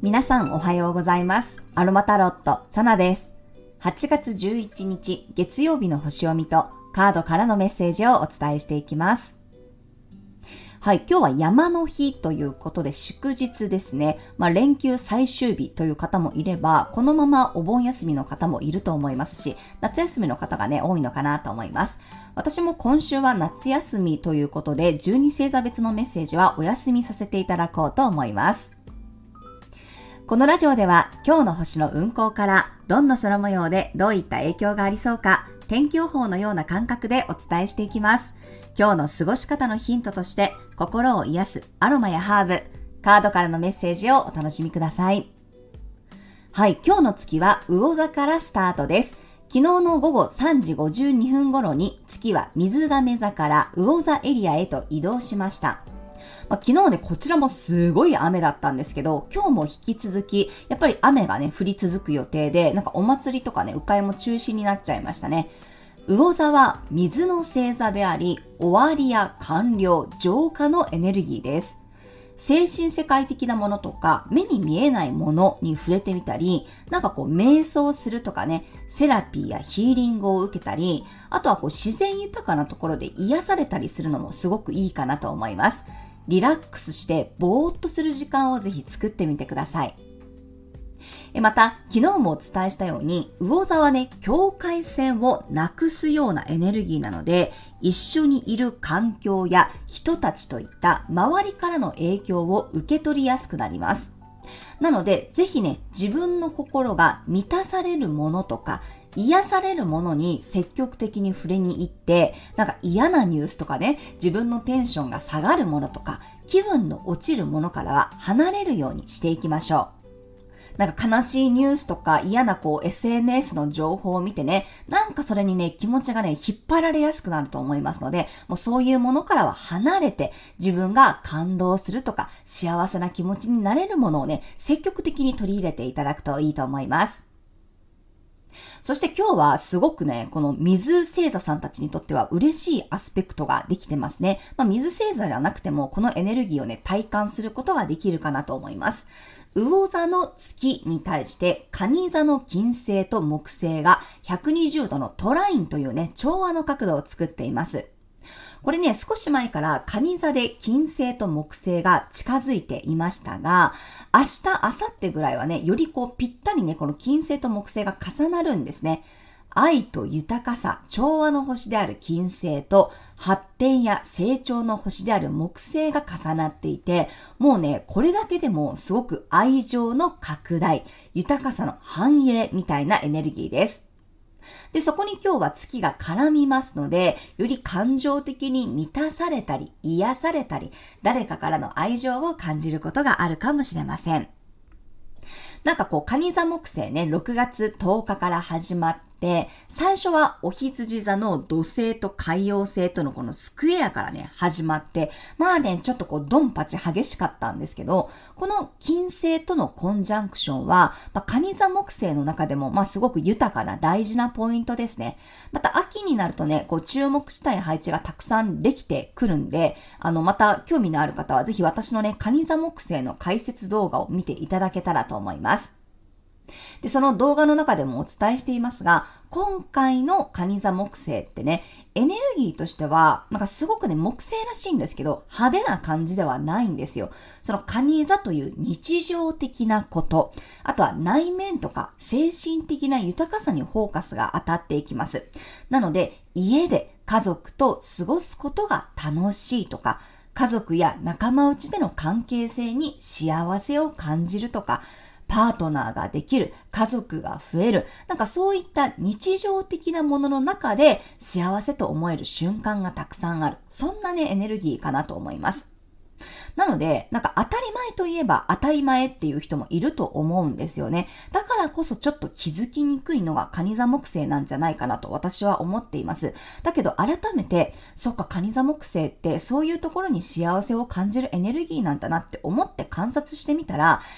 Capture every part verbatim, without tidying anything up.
皆さんおはようございます。アロマタロット、サナです。はちがつじゅういちにち月曜日の星読みとカードからのメッセージをお伝えしていきます。はい、今日は山の日ということで祝日ですね。まあ連休最終日という方もいれば、このままお盆休みの方もいると思いますし、夏休みの方がね、多いのかなと思います。私も今週は夏休みということで、じゅうに星座別のメッセージはお休みさせていただこうと思います。このラジオでは今日の星の運行からどんな空模様でどういった影響がありそうか天気予報のような感覚でお伝えしていきます。今日の過ごし方のヒントとして心を癒すアロマやハーブ、カードからのメッセージをお楽しみください。はい、今日の月は魚座からスタートです。昨日の午後さんじごじゅうにふん頃に月は水亀座から魚座エリアへと移動しました。まあ、昨日ね、こちらもすごい雨だったんですけど、今日も引き続き、やっぱり雨がね、降り続く予定で、なんかお祭りとかね、鵜飼いも中止になっちゃいましたね。魚座は水の星座であり、終わりや完了、浄化のエネルギーです。精神世界的なものとか、目に見えないものに触れてみたり、なんかこう、瞑想するとかね、セラピーやヒーリングを受けたり、あとはこう、自然豊かなところで癒されたりするのもすごくいいかなと思います。リラックスしてぼーっとする時間をぜひ作ってみてください。また、昨日もお伝えしたように、魚座はね、境界線をなくすようなエネルギーなので、一緒にいる環境や人たちといった周りからの影響を受け取りやすくなります。なので、ぜひね、自分の心が満たされるものとか、癒されるものに積極的に触れに行って、なんか嫌なニュースとかね、自分のテンションが下がるものとか、気分の落ちるものからは離れるようにしていきましょう。なんか悲しいニュースとか嫌なこう エスエヌエス の情報を見てね、なんかそれにね、気持ちがね、引っ張られやすくなると思いますので、もうそういうものからは離れて、自分が感動するとか、幸せな気持ちになれるものをね、積極的に取り入れていただくといいと思います。そして今日はすごくね、この水星座さんたちにとっては嬉しいアスペクトができてますね。まあ、水星座じゃなくてもこのエネルギーをね、体感することができるかなと思います。魚座の月に対して蟹座の金星と木星がひゃくにじゅうどのトラインというね、調和の角度を作っています。これね、少し前から蟹座で金星と木星が近づいていましたが、明日、明後日ぐらいはね、よりこうぴったりね、この金星と木星が重なるんですね。愛と豊かさ、調和の星である金星と発展や成長の星である木星が重なっていて、もうね、これだけでもすごく愛情の拡大、豊かさの繁栄みたいなエネルギーです。で、そこに今日は月が絡みますので、より感情的に満たされたり、癒されたり、誰かからの愛情を感じることがあるかもしれません。なんかこう、蟹座木星ね、ろくがつとおかから始まって、最初はお羊座の土星と海洋星とのこのスクエアからね、始まって、まあね、ちょっとこう、ドンパチ激しかったんですけど、この金星とのコンジャンクションは、まあ、蟹座木星の中でも、まあすごく豊かな大事なポイントですね。また秋になるとね、こう、注目したい配置がたくさんできてくるんで、あの、また興味のある方はぜひ私のね、蟹座木星の解説動画を見ていただけたらと思います。で、その動画の中でもお伝えしていますが、今回の蟹座木星ってね、エネルギーとしては、なんかすごくね、木星らしいんですけど、派手な感じではないんですよ。その蟹座という日常的なこと、あとは内面とか精神的な豊かさにフォーカスが当たっていきます。なので、家で家族と過ごすことが楽しいとか、家族や仲間内での関係性に幸せを感じるとか、パートナーができる、家族が増える、なんかそういった日常的なものの中で幸せと思える瞬間がたくさんある。そんなね、エネルギーかなと思います。なので、なんか当たり前といえば当たり前っていう人もいると思うんですよね。だからこそちょっと気づきにくいのが蟹座木星なんじゃないかなと私は思っています。だけど改めて、そっか蟹座木星ってそういうところに幸せを感じるエネルギーなんだなって思って観察してみたら、一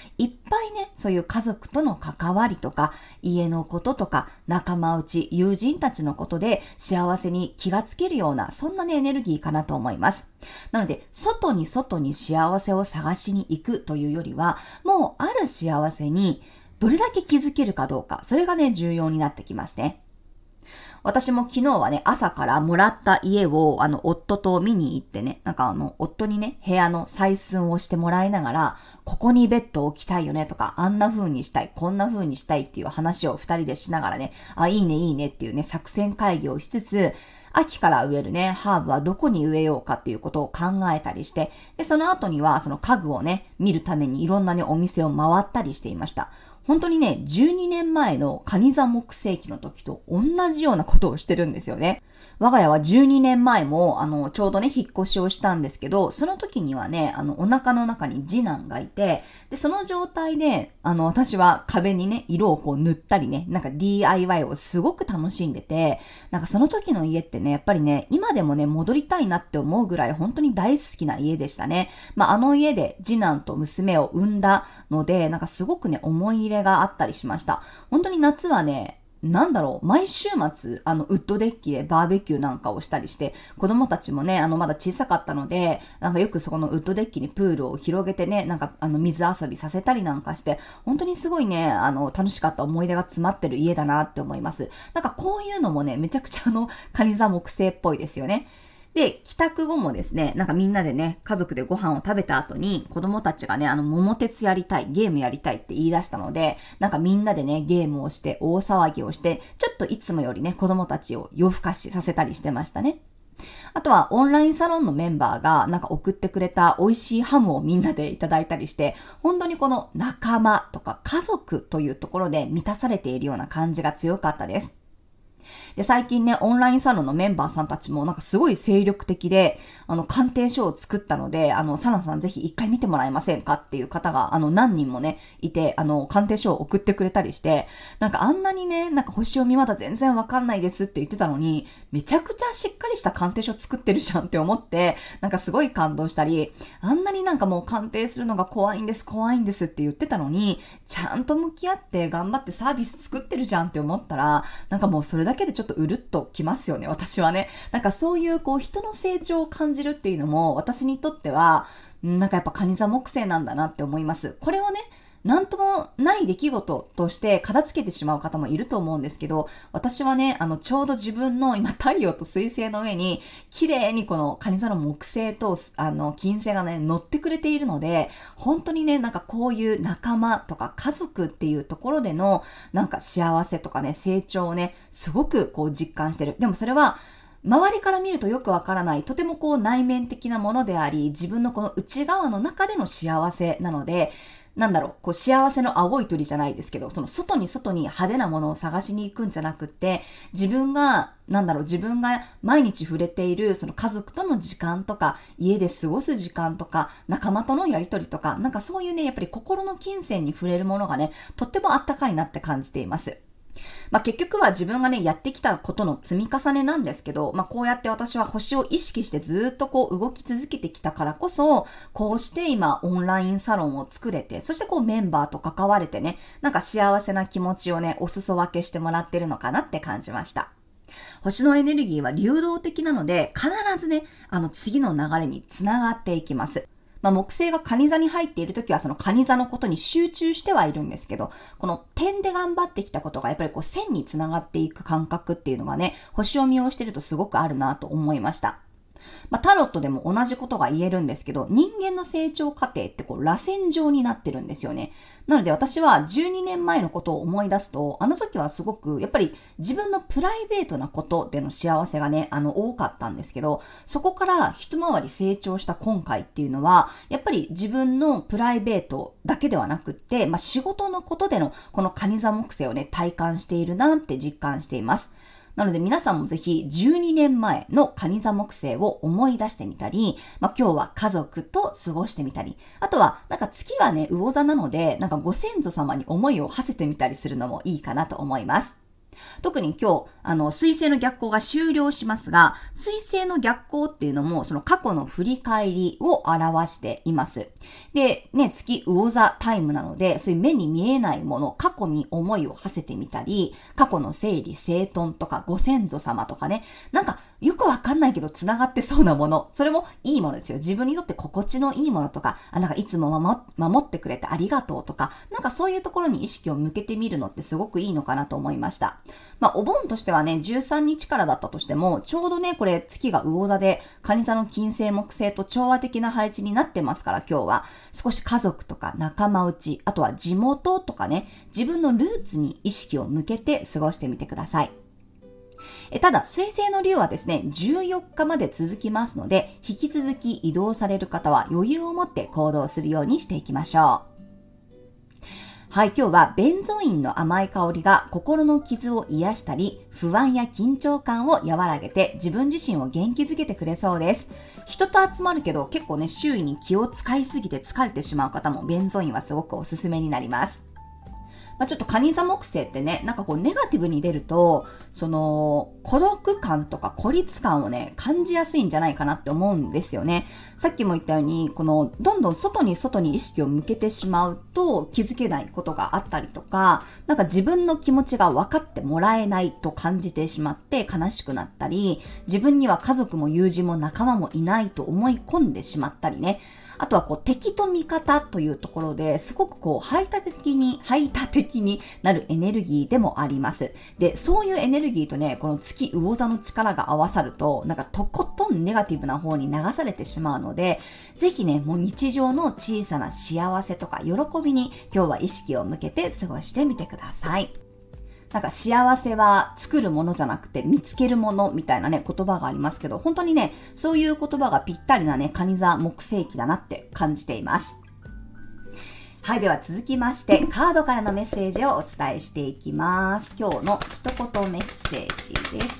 ぱいね、そういう家族との関わりとか、家のこととか、仲間内、友人たちのことで幸せに気がつけるような、そんなね、エネルギーかなと思います。なので、外に外に幸せを探しに行くというよりは、もうある幸せにどれだけ気づけるかどうか、それがね、重要になってきますね。私も昨日はね、朝からもらった家を、あの、夫と見に行ってね、なんかあの、夫にね、部屋の採寸をしてもらいながら、ここにベッドを置きたいよねとか、あんな風にしたい、こんな風にしたいっていう話を二人でしながらね、あ、いいねいいねっていうね、作戦会議をしつつ、秋から植えるね、ハーブはどこに植えようかっていうことを考えたりして、で、その後にはその家具をね、見るためにいろんなね、お店を回ったりしていました。本当にね、じゅうにねんまえの蟹座木星期の時と同じようなことをしてるんですよね。我が家はじゅうにねんまえも、あの、ちょうどね、引っ越しをしたんですけど、その時にはね、あの、お腹の中に次男がいて、で、その状態で、あの、私は壁にね、色をこう塗ったりね、なんか ディーアイワイ をすごく楽しんでて、なんかその時の家ってね、やっぱりね、今でもね、戻りたいなって思うぐらい本当に大好きな家でしたね。まあ、あの家で次男と娘を産んだので、なんかすごくね、思い入れがあったりしました。本当に夏はね、なんだろう、毎週末、あの、ウッドデッキでバーベキューなんかをしたりして、子供たちもね、あの、まだ小さかったので、なんかよくそこのウッドデッキにプールを広げてね、なんか、あの、水遊びさせたりなんかして、本当にすごいね、あの、楽しかった思い出が詰まってる家だなって思います。なんかこういうのもね、めちゃくちゃあの、蟹座木星っぽいですよね。で、帰宅後もですね、なんかみんなでね、家族でご飯を食べた後に、子供たちがね、あの、桃鉄やりたい、ゲームやりたいって言い出したので、なんかみんなでね、ゲームをして、大騒ぎをして、ちょっといつもよりね、子供たちを夜更かしさせたりしてましたね。あとは、オンラインサロンのメンバーが、なんか送ってくれた美味しいハムをみんなでいただいたりして、本当にこの仲間とか家族というところで満たされているような感じが強かったです。で、最近ね、オンラインサロンのメンバーさんたちもなんかすごい精力的で、あの、鑑定書を作ったので、あの、サナさんぜひ一回見てもらえませんかっていう方が、あの、何人もね、いて、あの、鑑定書を送ってくれたりして、なんかあんなにね、なんか星読みまだ全然わかんないですって言ってたのに、めちゃくちゃしっかりした鑑定書作ってるじゃんって思って、なんかすごい感動したり、あんなになんかもう鑑定するのが怖いんです、怖いんですって言ってたのに、ちゃんと向き合って頑張ってサービス作ってるじゃんって思ったら、なんかもうそれだけでちょっとうるっときますよね、私はね。なんかそういうこう人の成長を感じるっていうのも私にとっては、なんかやっぱ蟹座木星なんだなって思います。これをね、なんともない出来事として片付けてしまう方もいると思うんですけど、私はね、あの、ちょうど自分の今太陽と水星の上に、綺麗にこの蟹座の木星と、あの、金星がね、乗ってくれているので、本当にね、なんかこういう仲間とか家族っていうところでの、なんか幸せとかね、成長をね、すごくこう実感してる。でもそれは、周りから見るとよくわからない、とてもこう内面的なものであり、自分のこの内側の中での幸せなので、なんだろう、こう幸せの青い鳥じゃないですけど、その外に外に派手なものを探しに行くんじゃなくって、自分が、なんだろう、自分が毎日触れているその家族との時間とか、家で過ごす時間とか、仲間とのやりとりとか、なんかそういうね、やっぱり心の金銭に触れるものがね、とってもあったかいなって感じています。まあ、結局は自分がね、やってきたことの積み重ねなんですけど、まあ、こうやって私は星を意識してずっとこう動き続けてきたからこそ、こうして今オンラインサロンを作れて、そしてこうメンバーと関われてね、なんか幸せな気持ちをね、お裾分けしてもらってるのかなって感じました。星のエネルギーは流動的なので、必ずね、あの次の流れにつながっていきます。まあ、木星が蟹座に入っているときはその蟹座のことに集中してはいるんですけど、この点で頑張ってきたことがやっぱりこう線につながっていく感覚っていうのがね、星読みをしてるとすごくあるなと思いました。まあ、タロットでも同じことが言えるんですけど、人間の成長過程ってこう螺旋状になってるんですよね。なので私はじゅうにねんまえのことを思い出すと、あの時はすごくやっぱり自分のプライベートなことでの幸せがね、あの多かったんですけど、そこから一回り成長した今回っていうのは、やっぱり自分のプライベートだけではなくって、まあ、仕事のことでのこの蟹座木星をね、体感しているなって実感しています。なので皆さんもぜひじゅうにねんまえの蟹座木星を思い出してみたり、まあ、今日は家族と過ごしてみたり、あとはなんか月がね、魚座なので、なんかご先祖様に思いを馳せてみたりするのもいいかなと思います。 特に今日、あの、水星の逆行が終了しますが、水星の逆行っていうのも、その過去の振り返りを表しています。で、ね、月魚座タイムなので、そういう目に見えないもの、過去に思いを馳せてみたり、過去の整理整頓とか、ご先祖様とかね、なんか、よくわかんないけど繋がってそうなもの、それもいいものですよ。自分にとって心地のいいものとか、あ、なんかいつも守、守ってくれてありがとうとか、なんかそういうところに意識を向けてみるのってすごくいいのかなと思いました。まあ、お盆としてはね、じゅうさんにちからだったとしても、ちょうどね、これ月が魚座で、蟹座の金星木星と調和的な配置になってますから、今日は。少し家族とか仲間内、あとは地元とかね、自分のルーツに意識を向けて過ごしてみてください。えただ、水星の竜はですね、じゅうよっかまで続きますので、引き続き移動される方は余裕を持って行動するようにしていきましょう。はい、今日はベンゾインの甘い香りが心の傷を癒したり、不安や緊張感を和らげて自分自身を元気づけてくれそうです。人と集まるけど結構ね、周囲に気を使いすぎて疲れてしまう方もベンゾインはすごくおすすめになります。まあ、ちょっと蟹座木星ってね、なんかこうネガティブに出ると、その孤独感とか孤立感をね、感じやすいんじゃないかなって思うんですよね。さっきも言ったように、このどんどん外に外に意識を向けてしまうと気づけないことがあったりとか、なんか自分の気持ちが分かってもらえないと感じてしまって悲しくなったり、自分には家族も友人も仲間もいないと思い込んでしまったりね。あとはこう敵と味方というところですごくこう排他的に、排他的になるエネルギーでもあります。で、そういうエネルギーとね、この月魚座の力が合わさると、なんかとことんネガティブな方に流されてしまうので、ぜひね、もう日常の小さな幸せとか喜びに今日は意識を向けて過ごしてみてください。なんか幸せは作るものじゃなくて見つけるものみたいなね言葉がありますけど、本当にね、そういう言葉がぴったりなね、蟹座木星期だなって感じています。はい、では続きましてカードからのメッセージをお伝えしていきます。今日の一言メッセージです。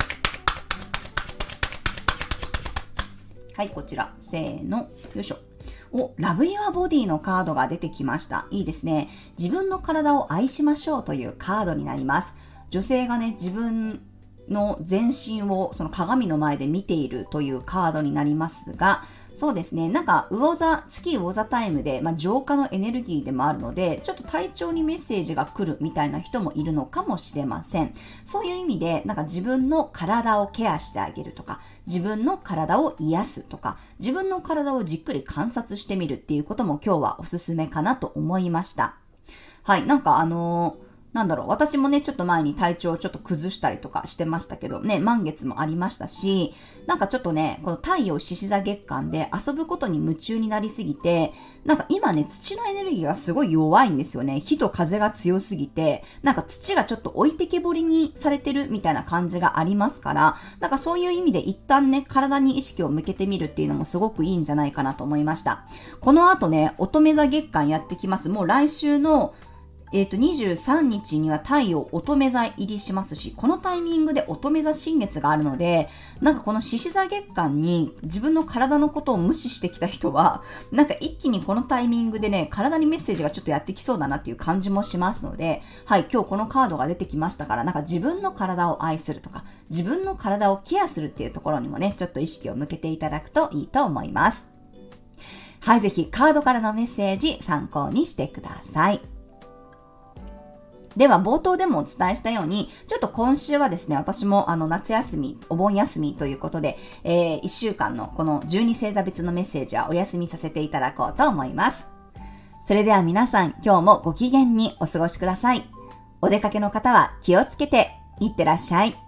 はい、こちら、せーの、よいしょ。お、ラブユアボディのカードが出てきました。いいですね。自分の体を愛しましょうというカードになります。女性がね、自分の全身をその鏡の前で見ているというカードになりますが、そうですね、なんか魚座、月魚座タイムで、まあ、浄化のエネルギーでもあるので、ちょっと体調にメッセージが来るみたいな人もいるのかもしれません。そういう意味で、なんか自分の体をケアしてあげるとか、自分の体を癒すとか、自分の体をじっくり観察してみるっていうことも今日はおすすめかなと思いました。はい、なんかあのーなんだろう、私もね、ちょっと前に体調をちょっと崩したりとかしてましたけどね、満月もありましたし、なんかちょっとね、この太陽獅子座月間で遊ぶことに夢中になりすぎて、なんか今ね、土のエネルギーがすごい弱いんですよね。火と風が強すぎて、なんか土がちょっと置いてけぼりにされてるみたいな感じがありますから、なんかそういう意味で一旦ね、体に意識を向けてみるっていうのもすごくいいんじゃないかなと思いました。この後ね、乙女座月間やってきます。もう来週のえっと、にじゅうさんにちには太陽乙女座入りしますし、このタイミングで乙女座新月があるので、なんかこの獅子座月間に自分の体のことを無視してきた人は、なんか一気にこのタイミングでね、体にメッセージがちょっとやってきそうだなっていう感じもしますので、はい、今日このカードが出てきましたから、なんか自分の体を愛するとか、自分の体をケアするっていうところにもね、ちょっと意識を向けていただくといいと思います。はい、ぜひカードからのメッセージ参考にしてください。では冒頭でもお伝えしたように、ちょっと今週はですね、私もあの夏休み、お盆休みということで、えー、いっしゅうかんのこのじゅうに星座別のメッセージはお休みさせていただこうと思います。それでは皆さん、今日もご機嫌にお過ごしください。お出かけの方は気をつけていってらっしゃい。